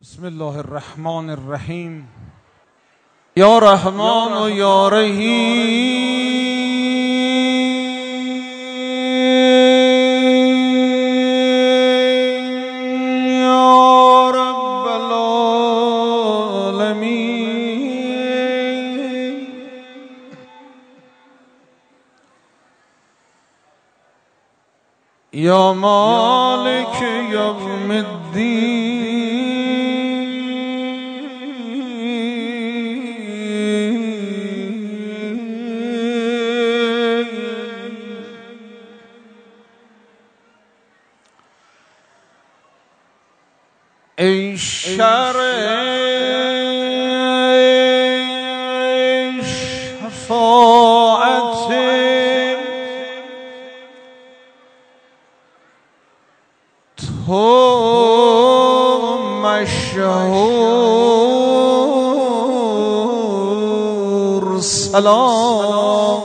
بسم الله الرحمن الرحیم. یا رحمان و یا رحیم، یا رب العالمین. یا مالک یوم الدین، ای شرع شفاعت تو مشهور، سلام.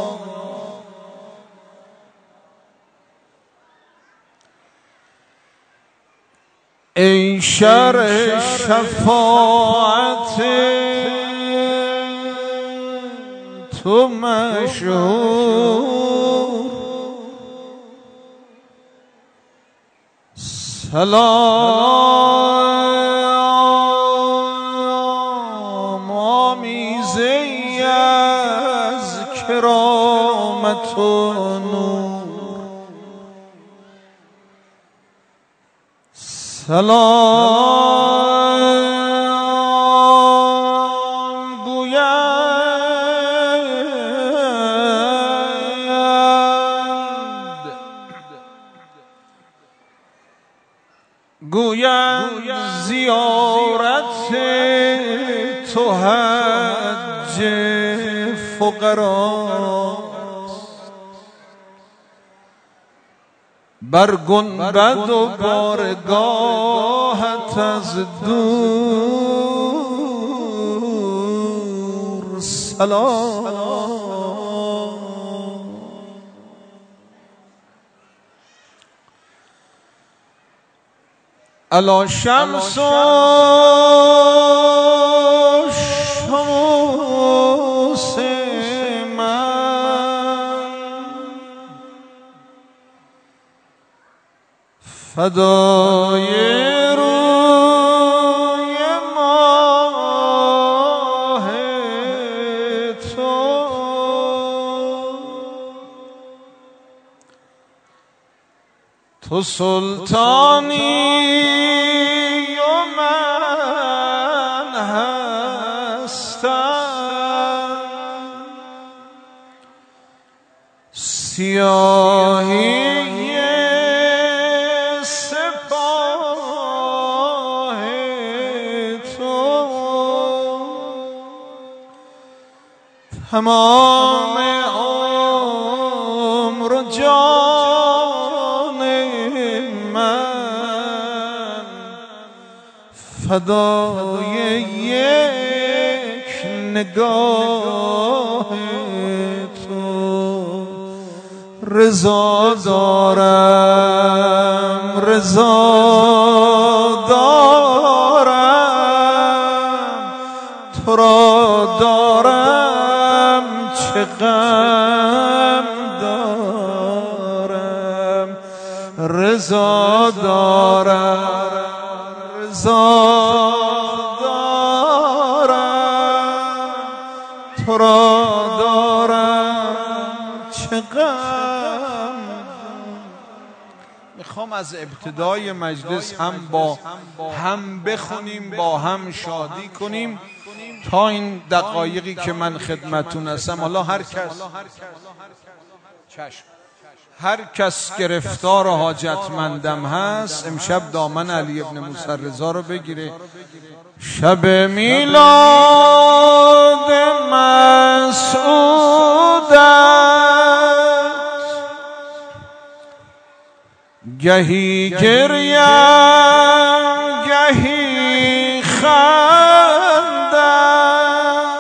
ای شرع شفاعت تو مشهور، سلام. آمیزی از کرامت و نور، سلام. گویند زیارت تو حج فقراست، بر گنبد و بارگاهت از دور، سلام. الا شمس و شموس من، فدای روی ماه تو، تو سلطانی و من هستم، سیاهی سپاه تو، تمام عمر و جان من فدای یک نگاه تو، رضا دارم، رضا دارم، تو را دارم، چه غم دارم، رضا دارم، رضا دارم، تو را دارم، چه غم. میخوام از ابتدای مجلس هم بخونیم، با هم شادی کنیم تا این دقایقی که من خدمتون هستم. حالا هر کس گرفتار و حاجتمندم هست امشب دامن علی ابن موسی رضا رو بگیره. شب میلاد مسعودت، گهی گریم گهی خندم،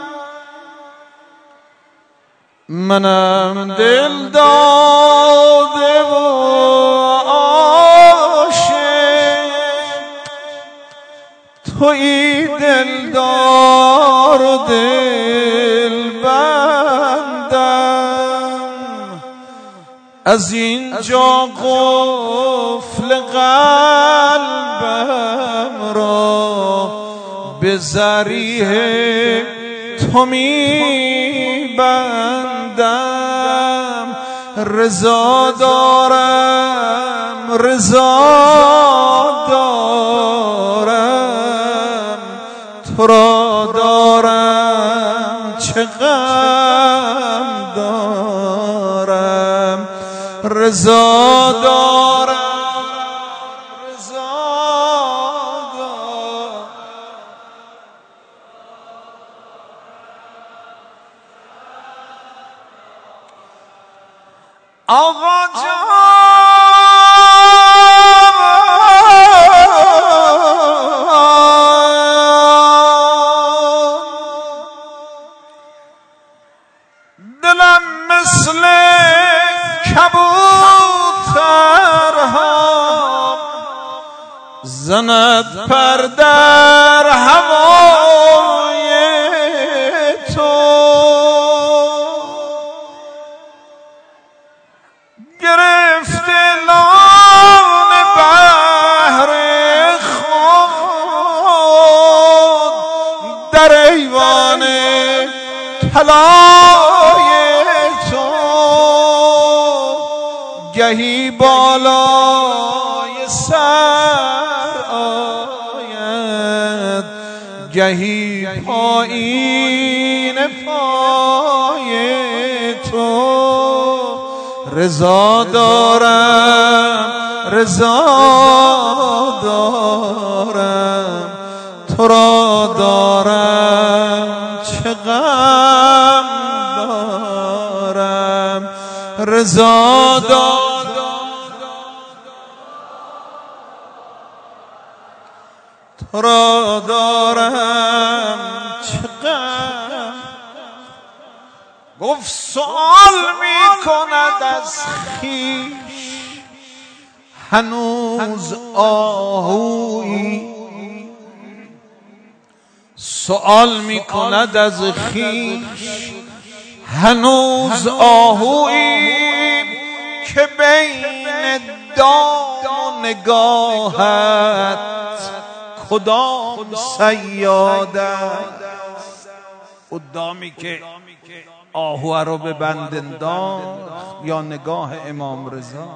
منم دل داده و عاشق، تویی دلدار و دلبندم، از اینجا قفل قلبم را به ذریح تو میبندم. رضا دارم، رضا دارم، تو را دارم چه غم دارم. رضا دارم، رضا دارم. آقا جان دلم مثل کبوترها زند پر در هوای تو. گرفته لان بحر خود در ایوان طلای تو. گهی بالای سر آید، گهی پایین پای تو. رضا دارم، رضا دارم، تو را دارم چه غم دارم. رضا دارم، تو را دارم چه غم. گفت سؤال می کند از خویش هنوز آهویی. سؤال می کند از خویش هنوز آهویی که بین دام و نگاهت کدام صیاده. او دامی که آهو رو به بند انداخت یا نگاه امام رضا؟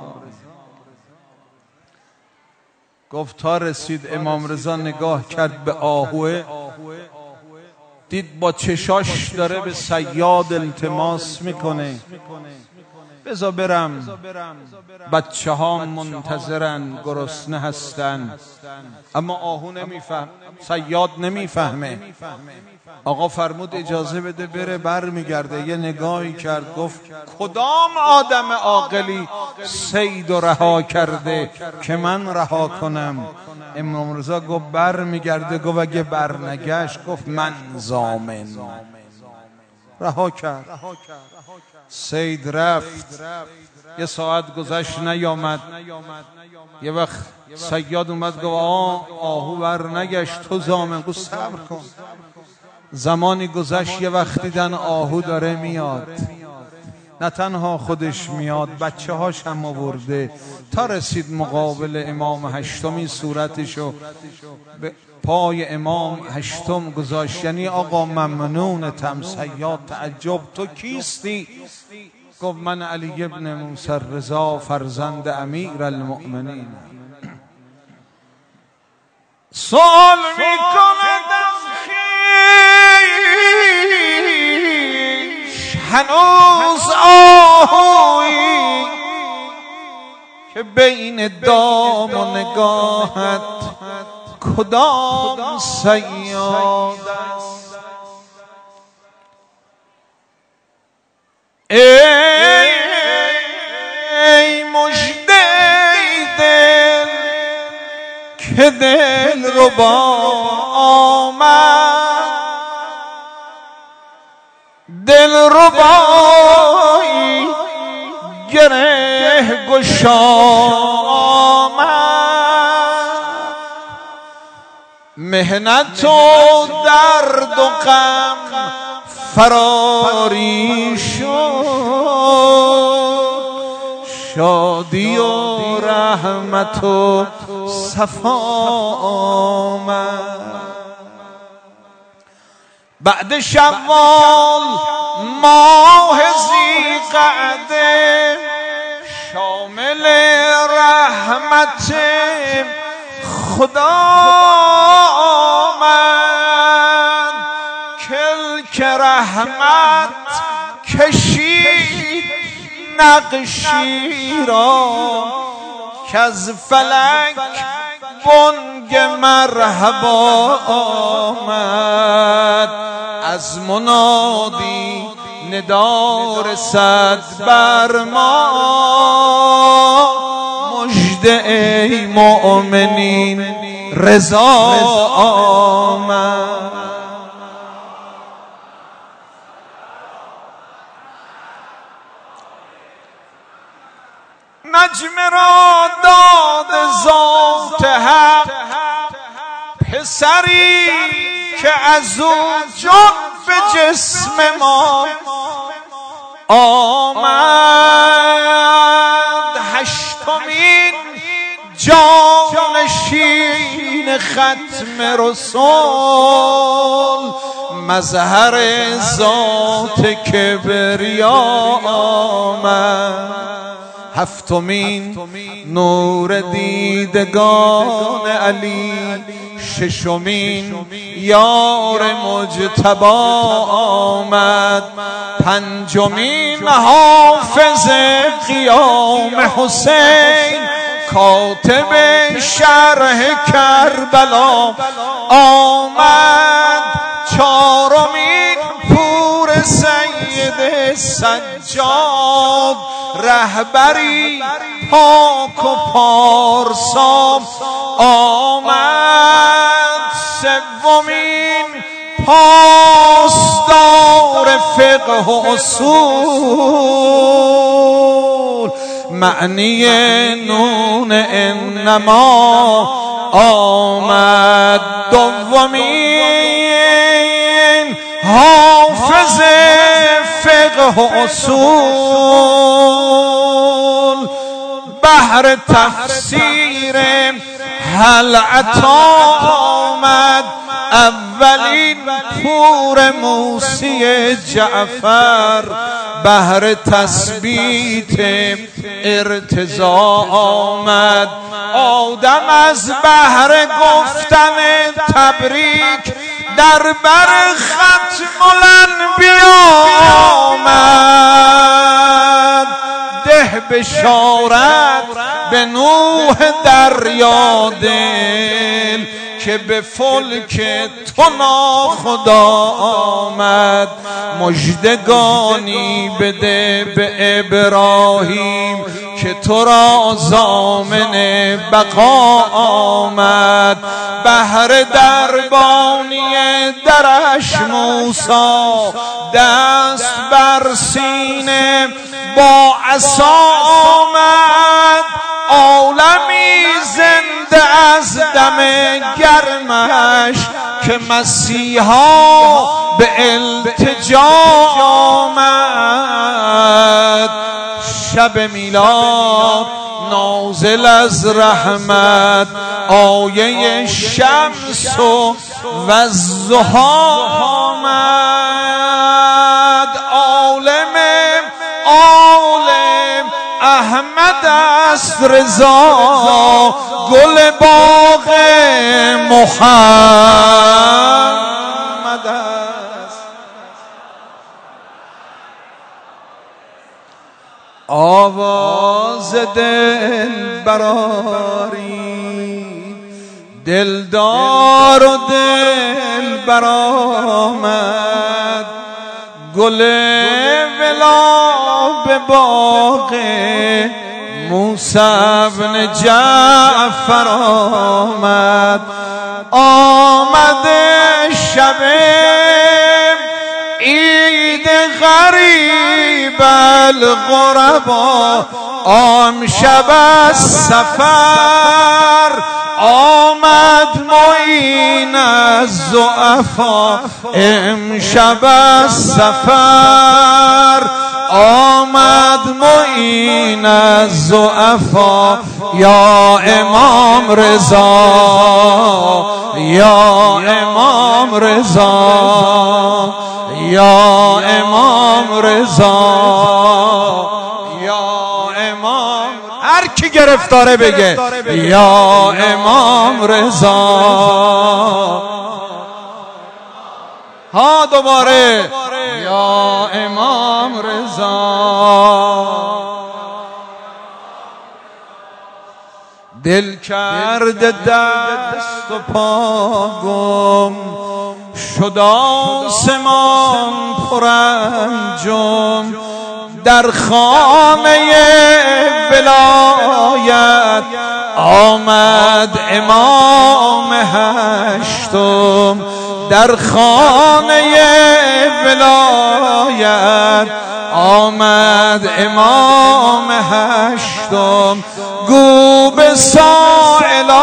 گفت تا رسید امام رضا نگاه کرد به آهوه، دید با چشاش داره به صیاد التماس میکنه. بذار برم، بچه ها منتظرن، گرسنه هستن. اما آهو نمیفهم، صیاد نمیفهمه. آقا فرمود اجازه بده بره. بر میگرده، یه نگاهی کرد، گفت کدام آدم عاقلی صید و رها کرده که من رها کنم؟ امام رضا گفت بر میگرده. گفت اگه بر نگشت، گفت من ضامن. رها کرد، صید رفت. یه ساعت گذشت نیامد. یه وقت صیاد اومد گفت آهو بر نگشت، تو ضامن. گفت صبر کن. زمانی گذشت، یه وقت دیدن آهو داره میاد. نه تنها خودش میاد، بچه هاش هم آورده. تا رسید مقابل امام هشتمی، صورتشو به پای امام هشتم گذاشت. یعنی آقا ممنونتم. صیاد تعجب تو کیستی؟ گفت من علی ابن موسی رضا فرزند امیر المؤمنین. سوال میکند از خویش هنوز آهویی که بین دام و نگاهت کدام صیاد است؟ ای مژده دل که دل ربا آمد، دل ربایی گره گشا آمد. مهنت و درد و غم فراری شد، شادی و رحمت و صفا آمد. بعد شوال ماه ذی‌قعده شامل رحمت خدا آمد. کلک رحمت کشید نقشی را که از فلک بانگ مرحبا آمد. از منادی ندا رسد بر ما، مژده ای مؤمنین رضا آمد. نجم را داد ذات حق پسری که از او جان به جسم ما آمد. هشتمین جانشین ختم رسول مظهر ذات کبریا آمد. هفتمین نور دیدگان علی، ششمین یار مجتبی آمد. پنجمین حافظ قیام حسین کاتب شرح کربلا آمد. چهارمین پور سید سجاد رهبری پاک و پارسا آمد. سومین پاسدار فقه و اصول معنی نون انما آمد. دومین حافظ فقه و اصول بحر تفسیر هل عطا آمد. اولین پور موسی جعفر بحر تثبیت ارتضا آمد. آدم از بحر گفتن تبریک در بر ختم الانبیا آمد. ده بشارت به نوح دریا دل که به فلک تو ناخدا آمد. مژدگانی بده به ابراهیم که تو را ضامن بقا آمد. بحر دربانی درش موسی دست بر سینه با عصا آمد. عالمی زنده از دم گرمش که مسیحا به التجا آمد. شب میلاد نازل از رحمت آیه شمس و الضحی آمد. عالم احمد است رضا گل باغ محمد است. آواز دل براری دلدار و دل برآمد. گل ولا به باغ موسی بن جعفر آمد. آمد شب عید غم غریب الغربا امشب از سفر آمد معین از ضعفا امشب از سفر آمد معین از ضعفا یا امام رضا یا امام رضا یا امام رضا یا امام هر کی گرفتاره بگه یا امام رضا ها دوباره یا امام رضا دل کرده دست و پا گم شد آسمان پر انجم در خانه ولایت آمد امام هشتم در خانه ولایت آمد امام هشتم گو به سائلان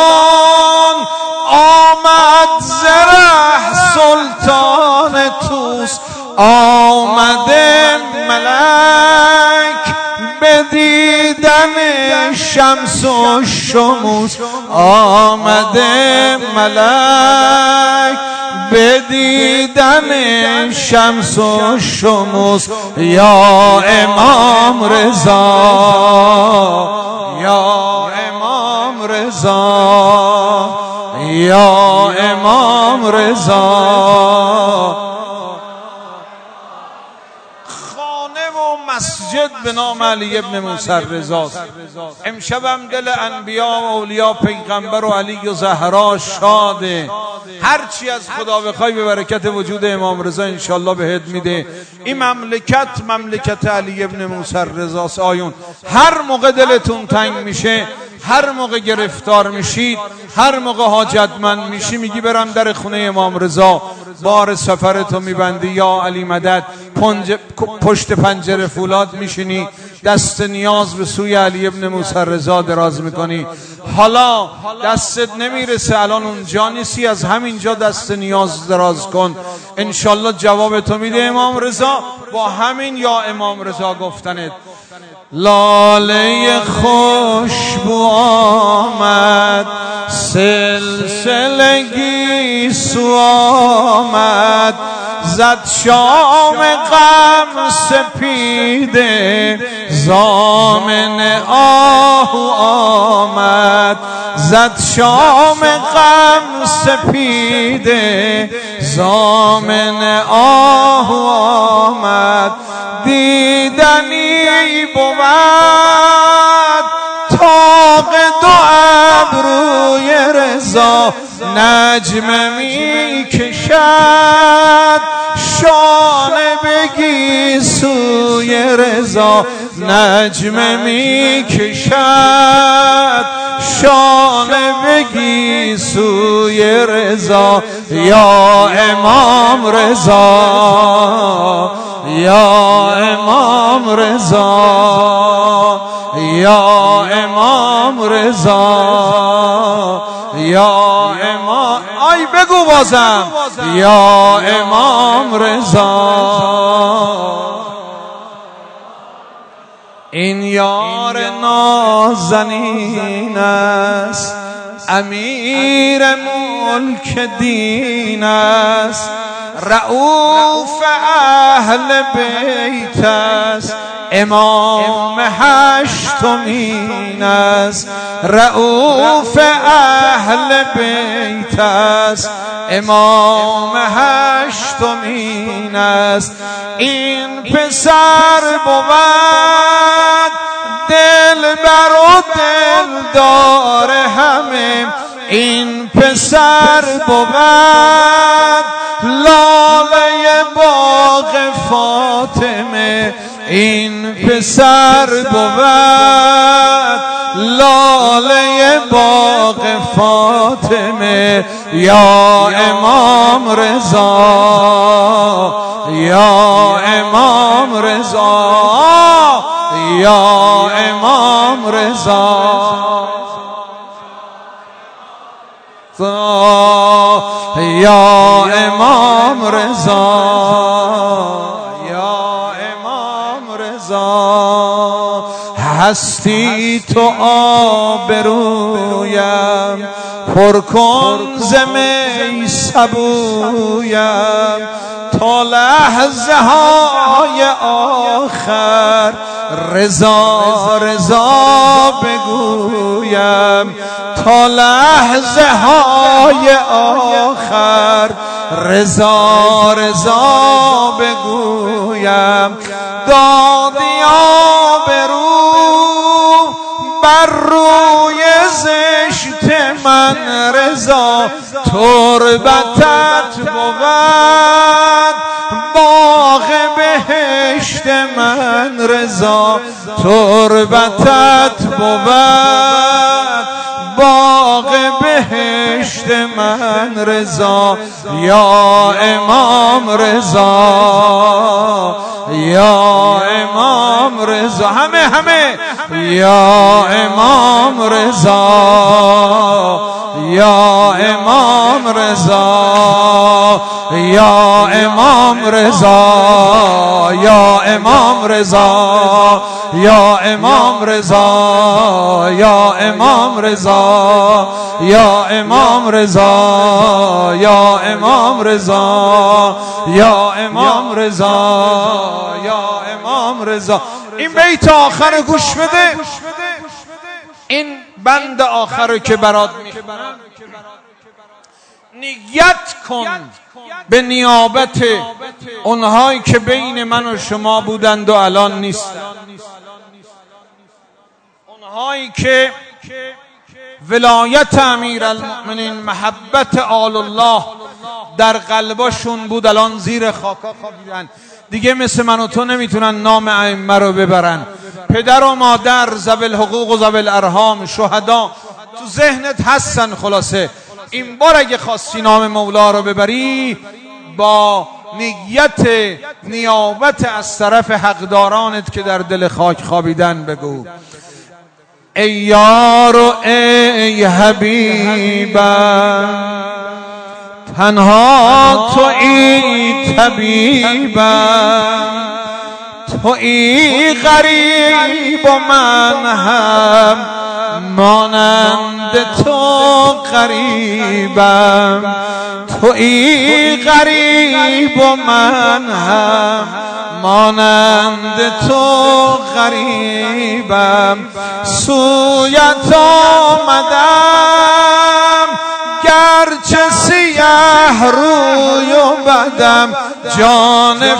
آمد زره سلطان توس آمده ملک به دیدن شمس و شموس آمده ملک به دیدن شمس و شموس یا امام رضا یا امام رضا یا امام رضا مسجد به نام علی ابن موسی رضا. امشبم دل انبیا و اولیاء پیغمبر و علی و زهرا شاده. هرچی از خدا بخوای به برکت وجود امام رضا انشالله بهت میده. این مملکت علی ابن موسی رضا. آیون هر موقع دلتون تنگ میشه، هر موقع گرفتار میشید، هر موقع حاجتمند میشی، میگی برم در خونه امام رضا، بار سفرتو میبندی یا علی مدد، پشت پنجره فولاد میشینی، دست نیاز به سوی علی ابن موسی رضا دراز میکنی. حالا دستت نمیرسه، الان اونجا نیستی، از همینجا دست نیاز دراز کن، انشالله جواب تو میده امام رضا با همین یا امام رضا گفتنت. لاله خوشبو آمد، سلسله گیسو آمد، زد شام غم سپیده، ضامن آهو آمد، زد شام غم سپیده، ضامن آهو آمد، دیدنی بود طاق دو ابروی رضا، نجمه می کشد شانه بگی سوی رضا، نجمه می کشد شانه بگی سوی رضا، یا امام رضا یا امام رضا یا امام رضا یا امام، آی بگو بازم، یا امام رضا. این یار نازنین است، امیر ملک دین است، رؤوف اهل بیت است، امام هشتمین است، رؤوف اهل بیت است، امام هشتمین است. این پسر بود دلبر و دلدار همه، این پسر بود لاله باغ فاطمه، این پسر بود لاله باغ فاطمه یا امام رضا یا امام رضا یا امام رضا یا امام رضا یا امام رضا هستی تو آبرویم پر کن ز می سبویم تا لحظه های آخر رضا رضا بگویم تا لحظه های آخر رضا رضا بگویم دادی آبرو بر روی زشت من رضا تربتت بود باغ بهشت من رضا تربتت بود باغ بهشت من رضا یا امام رضا یا امام رضا همه یا امام رضا یا امام رضا یا امام رضا یا امام رضا یا امام رضا یا امام رضا یا امام رضا یا امام رضا یا امام رضا یا امام رضا. این بیت آخر گوش بده، این بند آخر رو که برات میخونم نیت کن به نیابت اونهایی که بین من و شما بودند و الان نیستند، اونهایی که ولایت امیرالمؤمنین محبت آل الله در قلبشون بود الان زیر خاکا خوابیدن. دیگه مثل من و تو نمیتونن نام ائمه رو ببرن. پدر و مادر، ذوی الحقوق و ذوی الارحام، شهدا تو ذهنت هستن. خلاصه این بار اگه خواستی نام مولا رو ببری با نیت نیابت از طرف حقدارانت که در دل خاک خوابیدن بگو ای یار و ای حبیبم تنها تویی طبیبم، تویی غریب و من هم مانند تو غریبم، تویی غریب و من هم مانند تو غریبم. سویت آمدم گرچه سیه روی و بدم، جان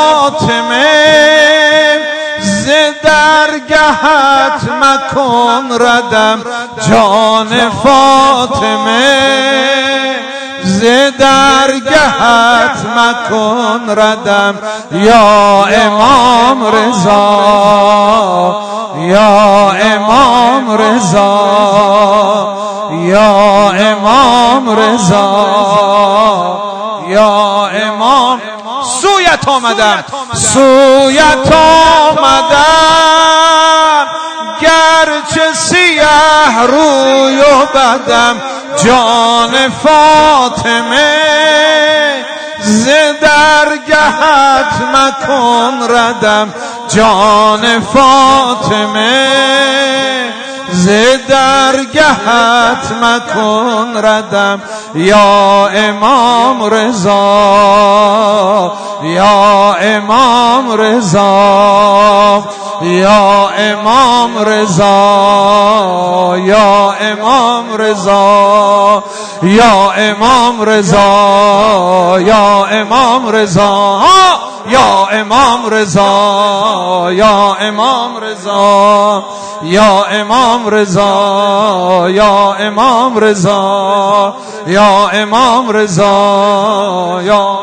فاطمه ز درگهت مکن ردم، جان فاطمه ز درگهت مکن ردم. یا امام رضا یا امام رضا یا امام رضا یا امام. سویت آمدم سویت آمدم گرچه سیه روی و بدم، جان فاطمه ز درگهت مکن ردم، جان فاطمه ز درگهت مکن ردم. یا امام رضا یا امام رضا یا امام رضا یا امام رضا یا امام رضا یا امام رضا یا امام رضا یا امام رضا یا امام رضا یا امام رضا یا امام رضا یا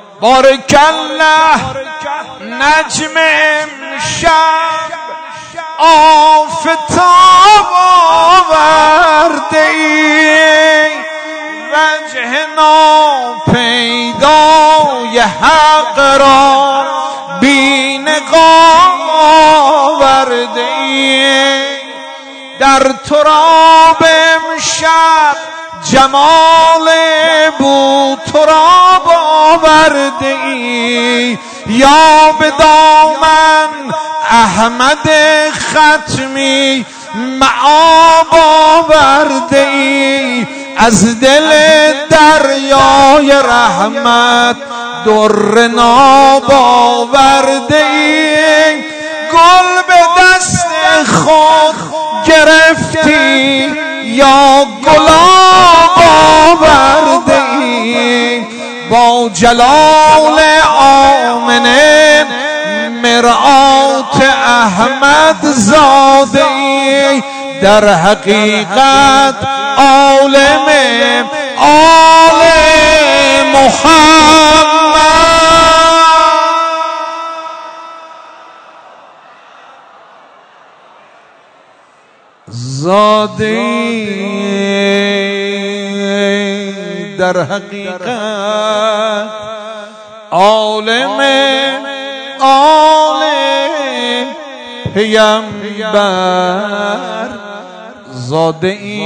بارک الله. نجم امشب آفتاب آورده ای وجه ناپیدای حق را بی نقاب آورده ای در تراب امشب جمال بو تراب آورده ای یا به دامن احمد ختمی معاب آورده ای از دل دریای رحمت در ناب آورده ای گل به دست خود گرفتی یا گلاب آورده ای با جلال آمنه مرآت احمد زاده ای در حقیقت عالم آل محمد زاده ای در حقیقت عالم آل پیامبر زاده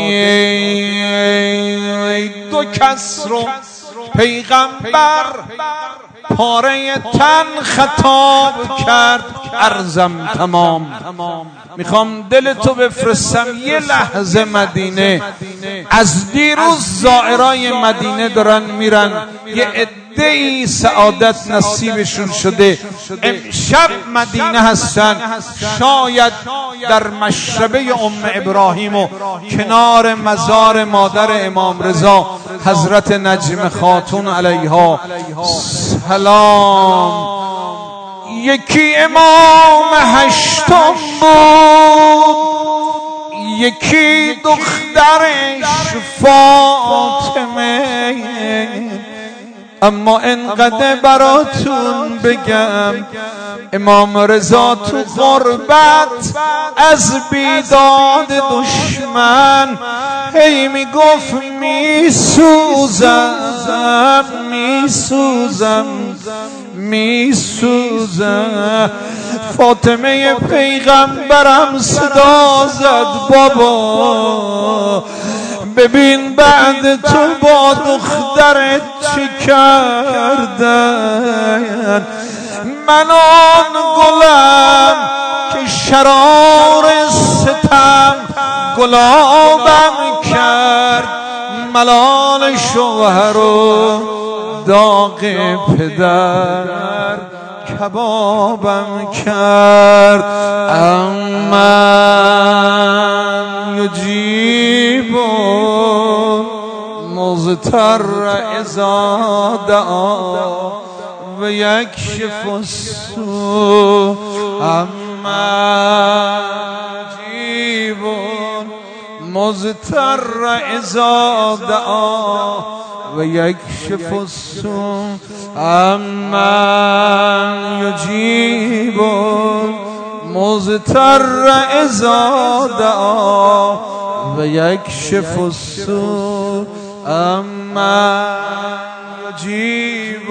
ای دو کس رو پیغمبر پاره تن خطاب کرد عرضم تمام میخوام دل تو بفرستم یه لحظه مدینه از دیروز زائرای مدینه دارن میرن یه عده‌ای سعادت نصیبشون شده امشب مدینه هستن شاید در مشربه ام ابراهیم و کنار مزار مادر امام رضا حضرت نجم خاتون علیها سلام یکی امام هشتم بود یکی دخترش فاطمه اما انقدر براتون بگم امام رضا تو غربت از بیداد دشمن هی میگفت میسوزم میسوزم میسوزم فاطمه پیغمبرم صدا زد بابا ببین بعد تو با دخترت چی کردن من آن گلم که شرار ستم گلابم کرد ملال شوهر و داغ پدر کبابم کرد اما یجیب مضطر اذا دعا و یکشف السوء اما یجیب مضطر اذا دعا و یکشف السوء اما یجیب مضطر اذا دعا و یکشف السوء اما یجیب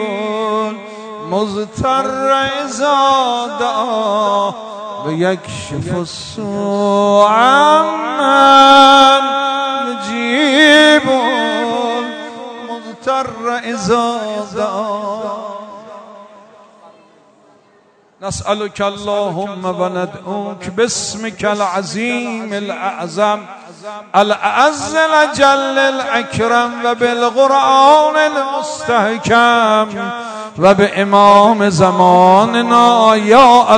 مضطر اذا دعا و یکشف السوء اما یجیب مضطر اذا دعا نسألك اللهم وندعوك باسمك العظيم الأعظم الأعز الأجل الأكرم وبالقرآن المستحكم وبإمام زماننا يا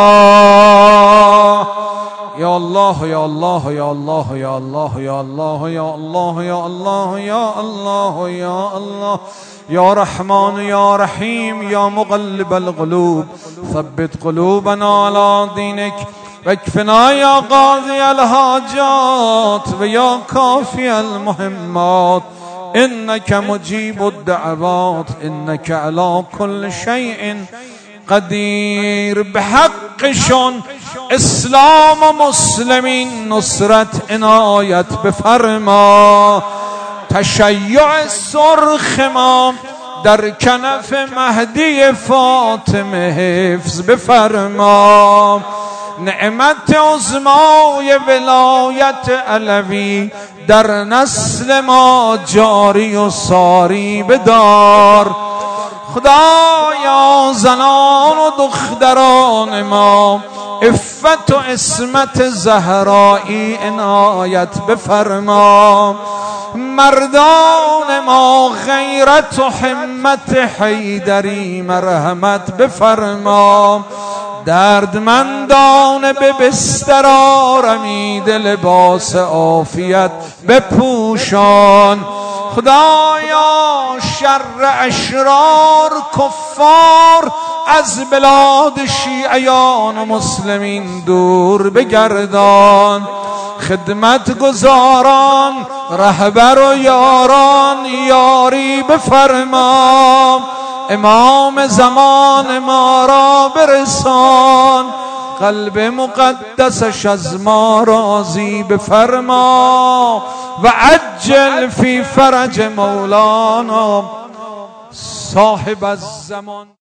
الله يا الله يا الله يا الله يا الله يا الله يا الله يا الله يا الله يا الله يا رحمن يا رحيم يا مقلب القلوب ثبت قلوبنا على دينك واكفنا يا قاضي الحاجات ويا كافي المهمات إنك مجيب الدعوات إنك على كل شيء قدير بحقشون اسلام و مسلمین نصرت عنایت بفرما. تشیع سرخ ما در کنف مهدی فاطمه حفظ بفرما. نعمت عظمای ولایت علوی در نسل ما جاری و ساری بدار. خدایا زنان و دختران ما عفت و عصمت زهرایی عنایت بفرما. مردان ما غیرت و همت حیدری مرحمت بفرما. دردمندان به بستر آرمید لباس عافیت بپوشان. خدایا شر اشرار کفار از بلاد شیعیان و مسلمین دور بگردان. خدمت گزاران رهبر و یاران یاری بفرما. امام زمان ما را برسان. قلب مقدسش از ما راضی بفرما. و عجل فی فرج مولانا صاحب الزمان.